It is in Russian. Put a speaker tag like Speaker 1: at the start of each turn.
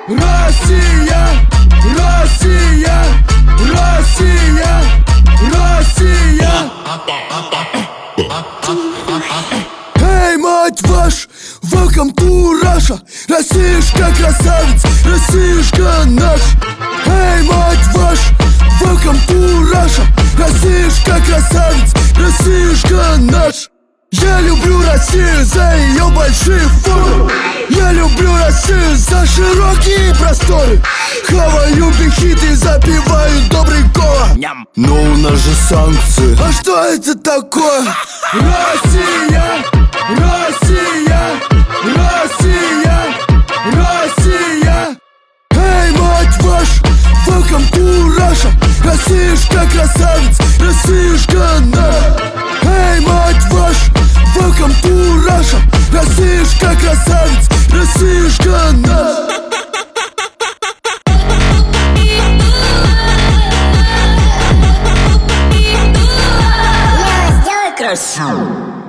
Speaker 1: Россия, Россия, Россия, Россия. Эй, мать ваш, welcome to Russia. Россиюшка красавец, Россиюшка наш. Эй, мать ваш, welcome to Russia. Россиюшка красавец, Россиюшка наш. Я люблю Россию за ее большие формы. Я люблю Россию за широкие просторы. Хаваю бихиты, запиваю добрый кола. Но у нас же санкции. А что это такое? Россия, Россия, Россия, Россия. Эй, мать ваш, welcome to Russia. Россиюшка красавец, Россиюшка наш. Эй, мать ваш, welcome to Russia. Россиюшка красавец, Россиюшка наш.
Speaker 2: Сделай красиво.